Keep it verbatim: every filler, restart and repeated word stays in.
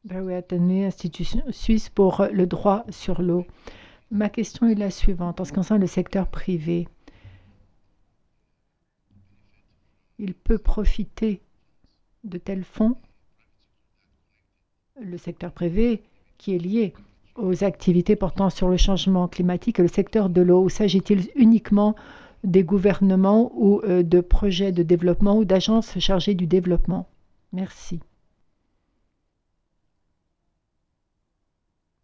Barouatani, institution suisse pour le droit sur l'eau. Ma question est la suivante. En ce qui concerne le secteur privé, il peut profiter de tels fonds, le secteur privé qui est lié aux activités portant sur le changement climatique et le secteur de l'eau, ou s'agit-il uniquement des gouvernements ou euh, de projets de développement ou d'agences chargées du développement? Merci.